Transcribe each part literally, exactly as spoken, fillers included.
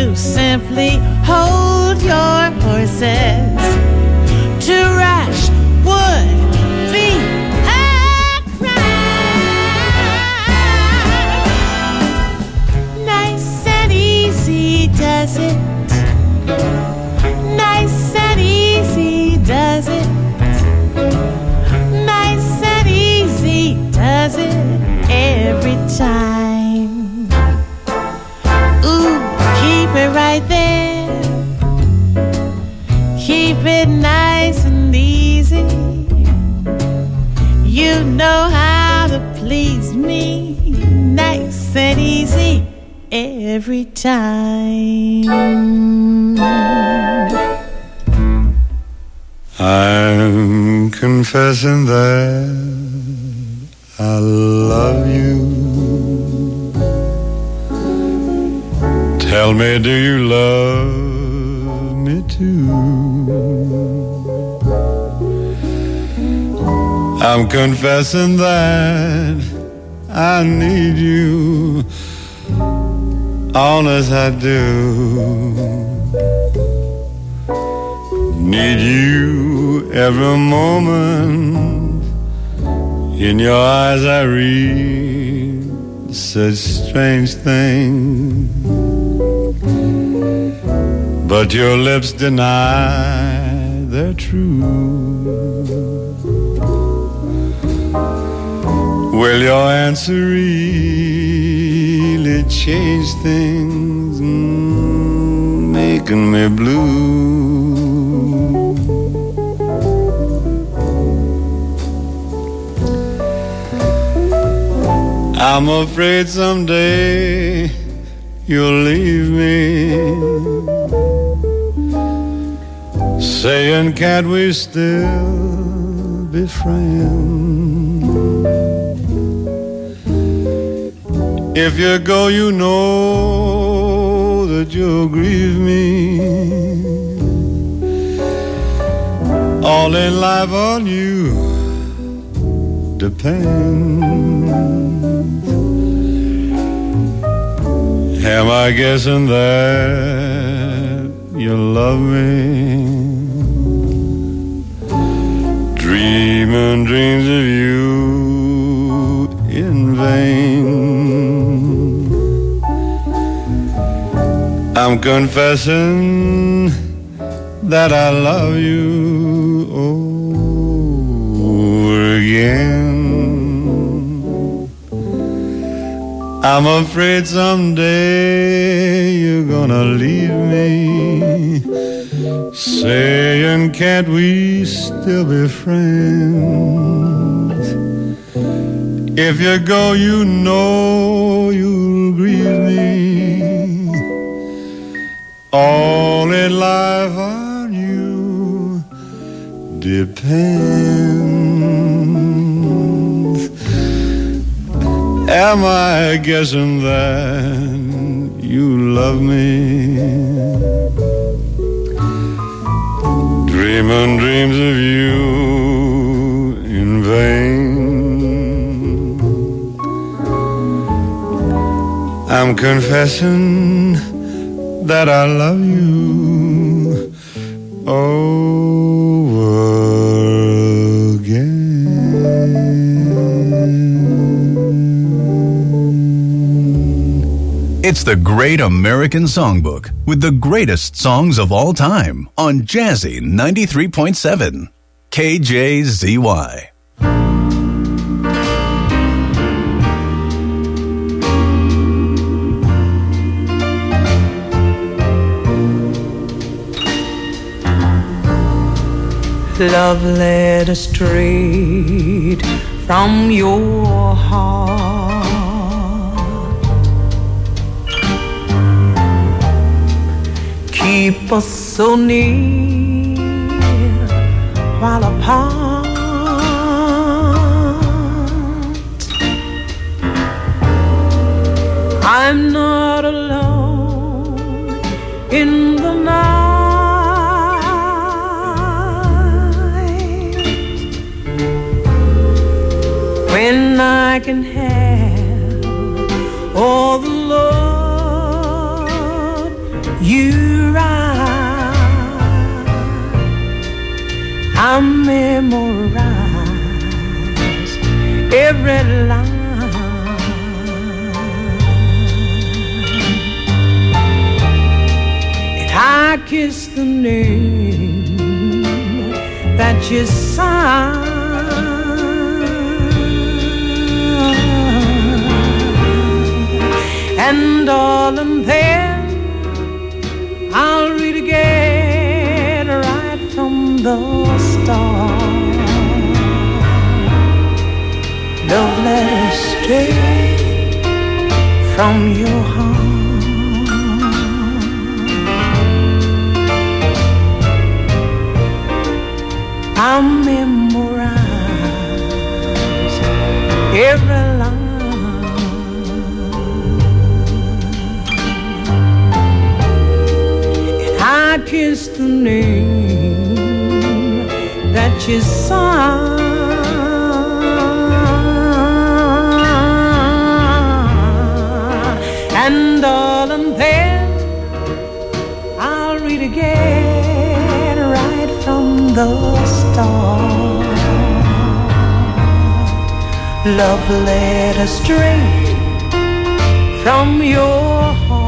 you simply hold your horses. To rush would be a crime. Nice and easy does it. Nice and easy does it. Nice and easy does it every time. Ooh, keep it right there. Keep it nice and easy. You know how to please me. Nice and easy every time. I'm confessing that I love you. Tell me, do you love me too? I'm confessing that I need you, honest I do. Need you every moment. In your eyes I read such strange things, but your lips deny they're true. Will your answer really change things, mm, making me blue? I'm afraid someday you'll leave me, saying can't we still be friends? If you go, you know that you'll grieve me. All in life on you depends. Am I guessing that you love me? Dreaming dreams of you in vain. I'm confessing that I love you over again. I'm afraid someday you're gonna leave me, saying can't we still be friends? If you go, you know you'll grieve me. All in life on you depends. Am I guessing that you love me? Dreaming dreams of you in vain. I'm confessing that I love you over again. It's the Great American Songbook with the greatest songs of all time on Jazzy ninety-three point seven K J Z Y. Love led us straight from your heart. Keep us so near while apart. I'm not alone in the night. When I can have all the love you ride, I memorize every line. And I kiss the name that you signed. And darling, then I'll read again right from the start. Love letters straight from your heart. I memorize every line. I kiss the name that you signed. And darling, then I'll read again right from the start. Love letter straight from your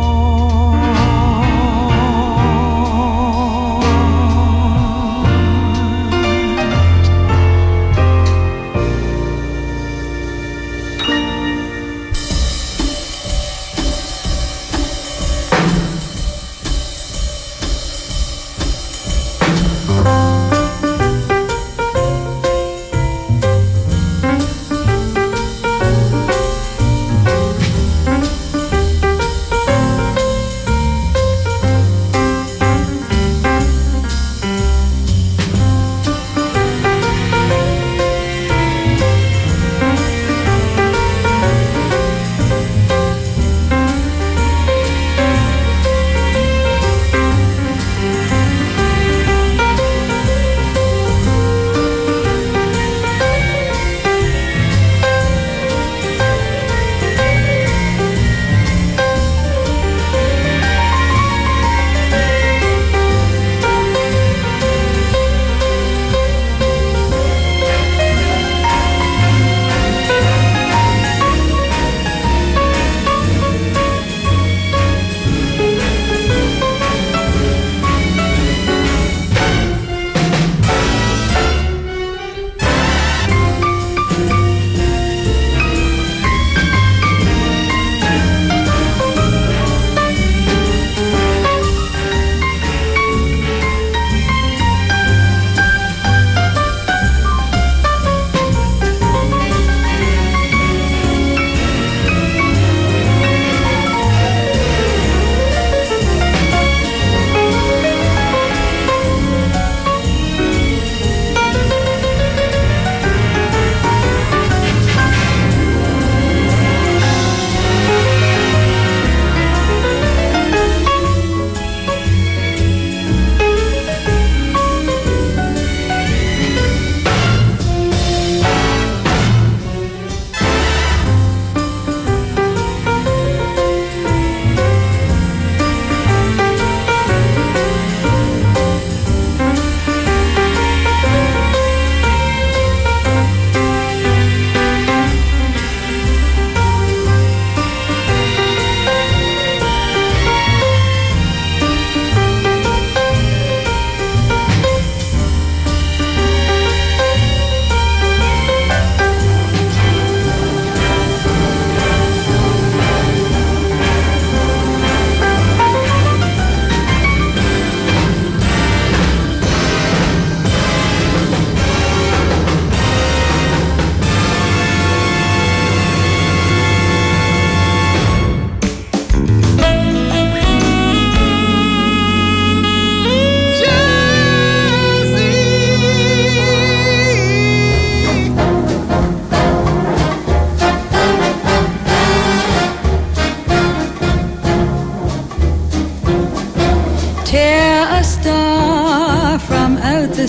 the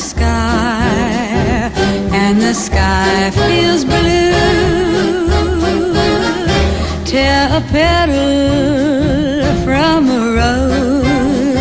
sky, and the sky feels blue. Tear a petal from a rose,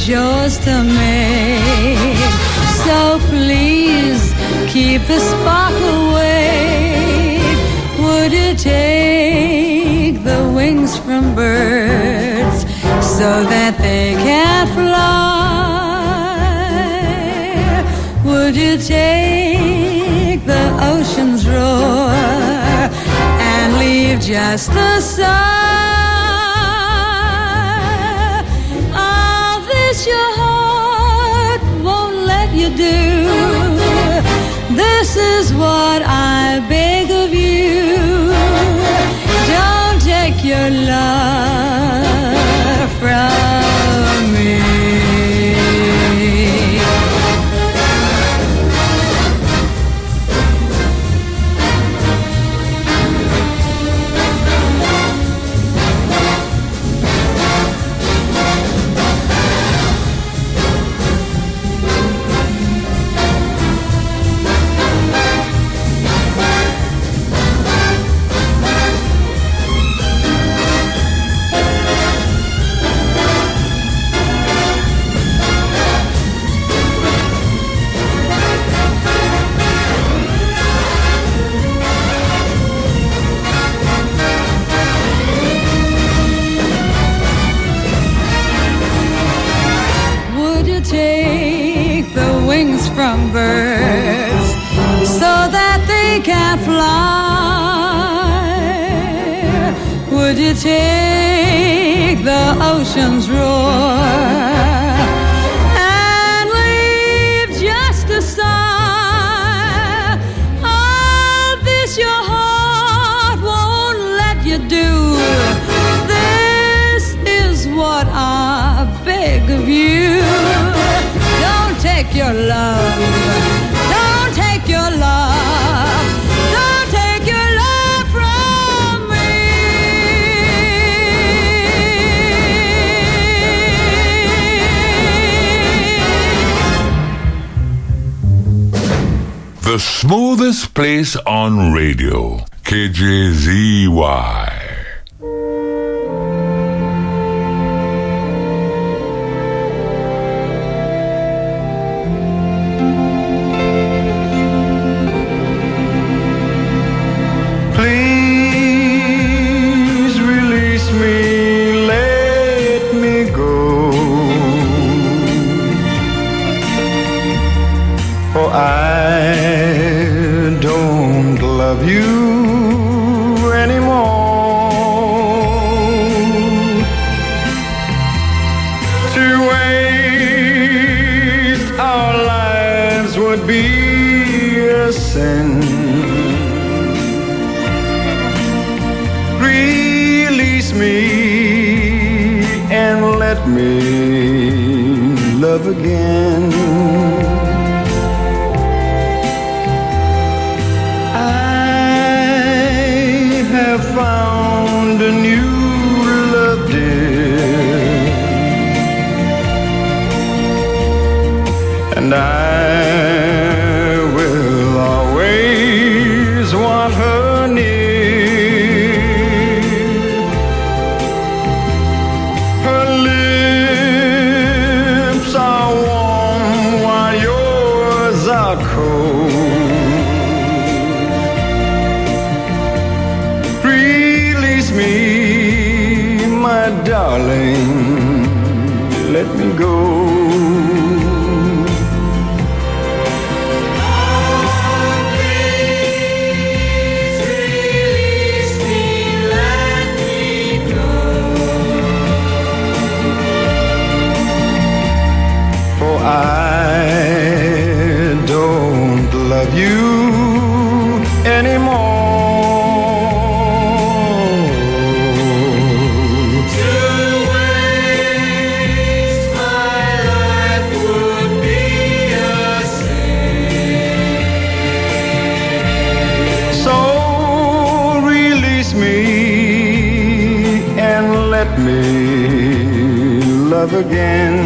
yours to make. So please keep the spark awake. Would you take the wings from birds so that they can fly? Would you take the ocean's roar and leave just the sigh? All this your heart won't let you do. This is what I beg of you. Don't take your love from me. From birds so that they can fly? Would you take the ocean's roar and leave just a sigh? All this your heart won't let you do. This is what I beg of you. Take your love, don't take your love, don't take your love from me. The smoothest place on radio, K J Z Y. Again, I have found a new love, dear, and I will always want her near. Her lips are warm while yours are cold. Release me, my darling, let me go. I don't love you anymore. To waste my life would be a sin. So release me and let me love again.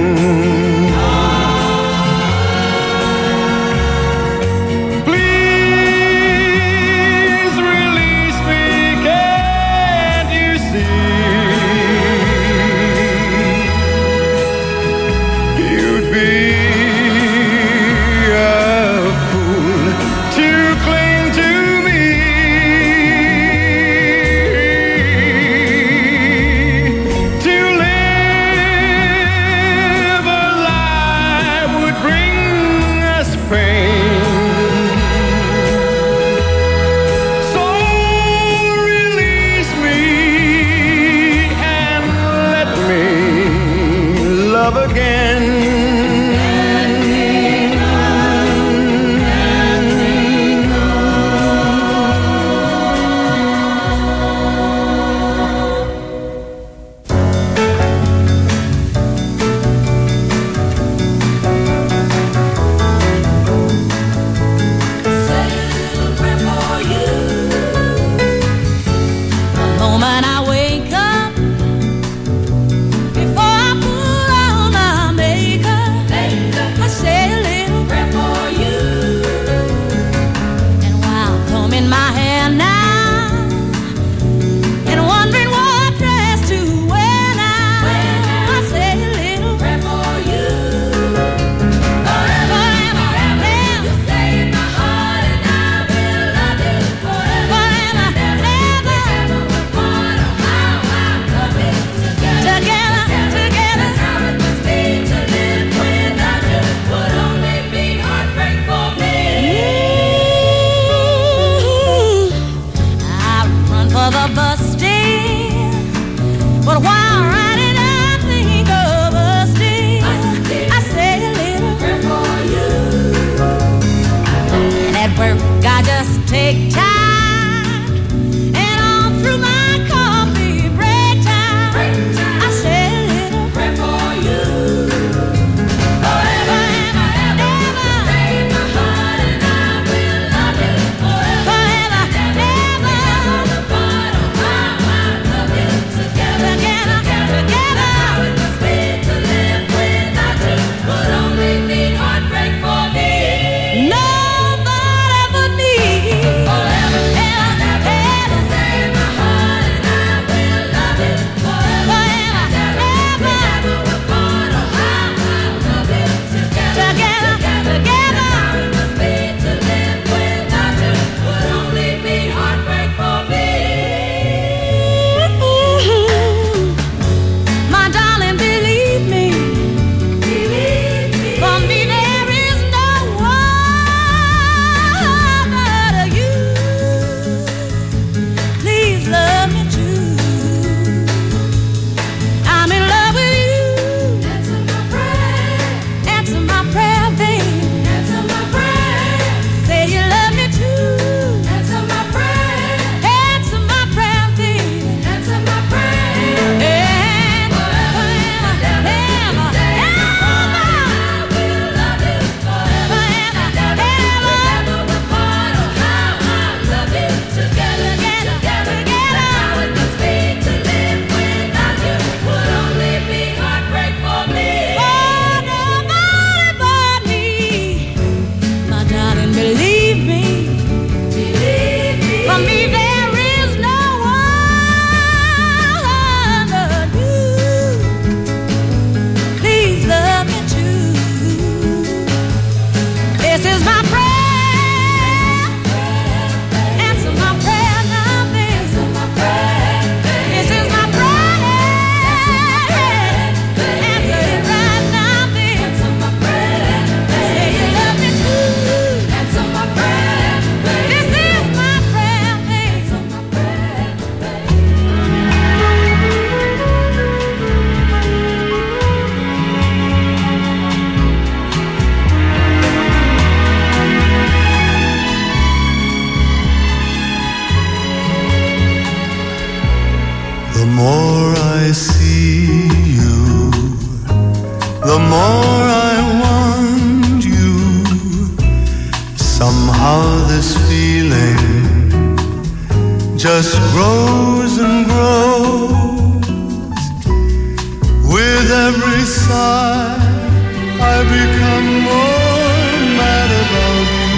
With every sigh, I become more mad about you,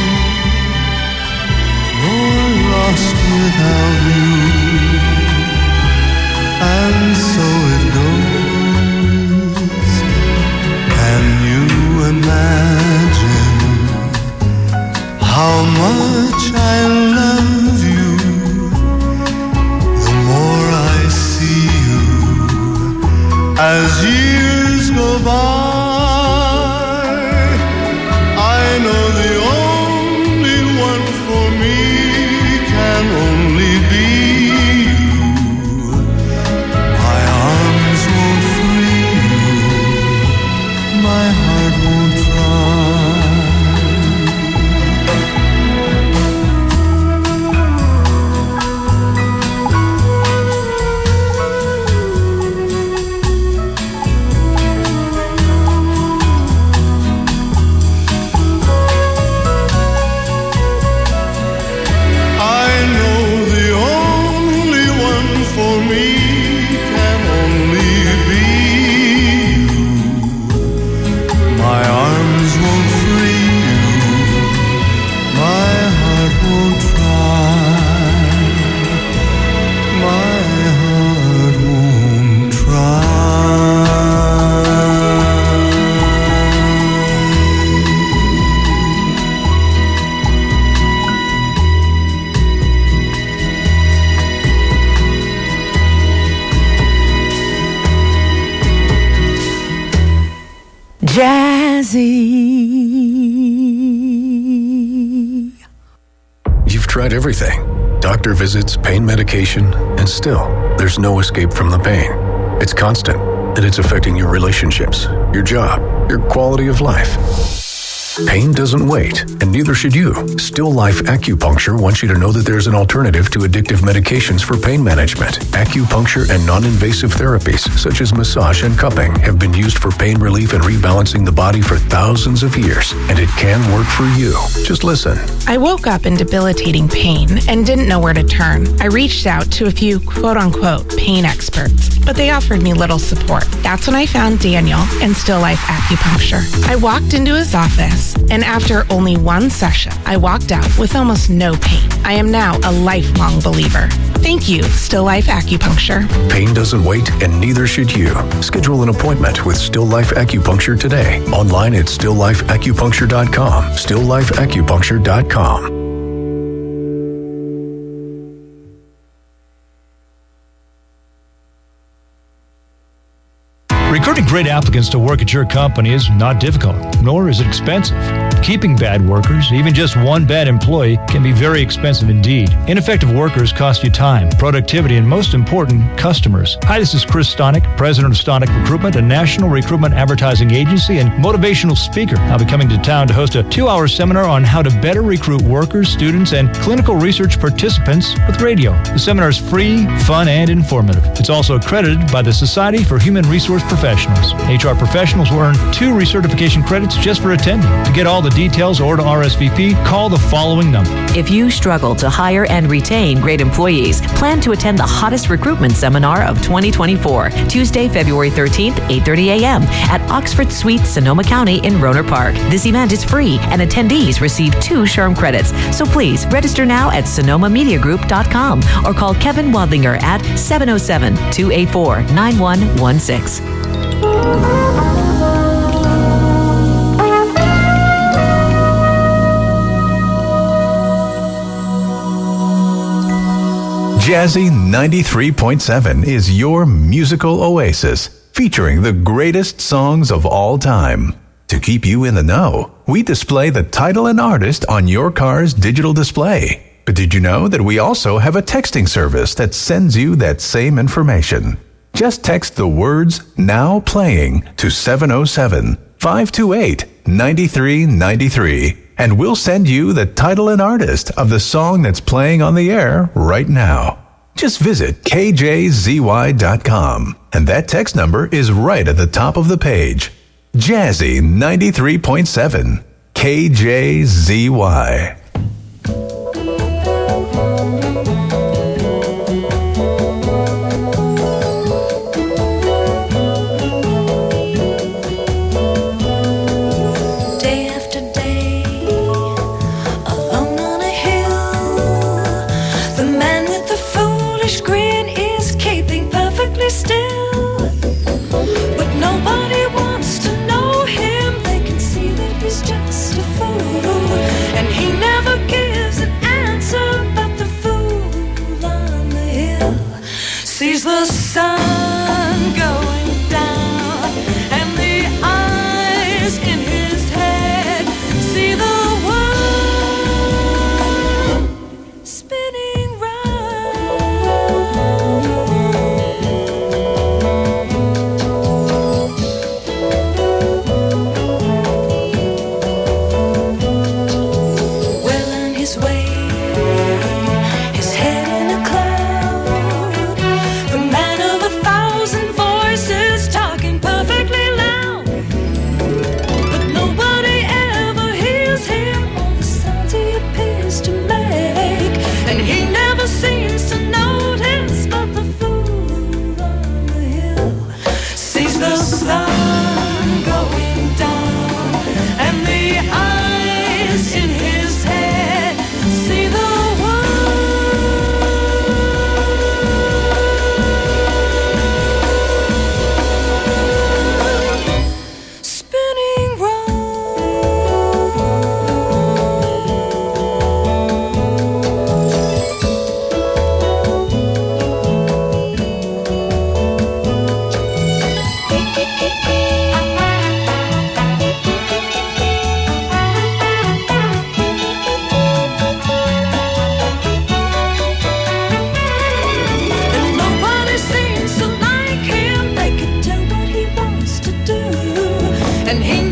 more lost without you, and so it goes. Can you imagine how much I love you? The more I see you, as years go by, I know the only one for me can only be you. My arms won't free you, my heart won't try. You've tried everything. Doctor visits, pain medication, and still, there's no escape from the pain. It's constant, and it's affecting your relationships, your job, your quality of life. Pain doesn't wait, and neither should you. Still Life Acupuncture wants you to know that there's an alternative to addictive medications for pain management. Acupuncture and non-invasive therapies, such as massage and cupping, have been used for pain relief and rebalancing the body for thousands of years, and it can work for you. Just listen. I woke up in debilitating pain and didn't know where to turn. I reached out to a few quote-unquote pain experts, but they offered me little support. That's when I found Daniel and Still Life Acupuncture. I walked into his office, and after only one session, I walked out with almost no pain. I am now a lifelong believer. Thank you, Still Life Acupuncture. Pain doesn't wait, and neither should you. Schedule an appointment with Still Life Acupuncture today. Online at still life acupuncture dot com. still life acupuncture dot com. Recruiting great applicants to work at your company is not difficult, nor is it expensive. Keeping bad workers, even just one bad employee, can be very expensive indeed. Ineffective workers cost you time, productivity, and most important, customers. Hi, this is Chris Stonick, president of Stonick Recruitment, a national recruitment advertising agency and motivational speaker. I'll be coming to town to host a two-hour seminar on how to better recruit workers, students, and clinical research participants with radio. The seminar is free, fun, and informative. It's also accredited by the Society for Human Resource Professionals. H R professionals will earn two recertification credits just for attending. To get all the details or to R S V P, call the following number. If you struggle to hire and retain great employees, plan to attend the hottest recruitment seminar of twenty twenty-four, Tuesday, February thirteenth, eight thirty a.m. at Oxford Suites, Sonoma County in Rohnert Park. This event is free and attendees receive two SHRM credits. So please register now at sonoma media group dot com or call Kevin Wadlinger at seven oh seven, two eight four, nine one one six. Jazzy ninety-three point seven is your musical oasis, featuring the greatest songs of all time. To keep you in the know, we display the title and artist on your car's digital display. But did you know that we also have a texting service that sends you that same information? Just text the words "now playing" to seven oh seven, five two eight, nine three nine three. And we'll send you the title and artist of the song that's playing on the air right now. Just visit K J Z Y dot com, and that text number is right at the top of the page. Jazzy ninety-three point seven, K J Z Y. the sun going down, and the eyes in his head see the and he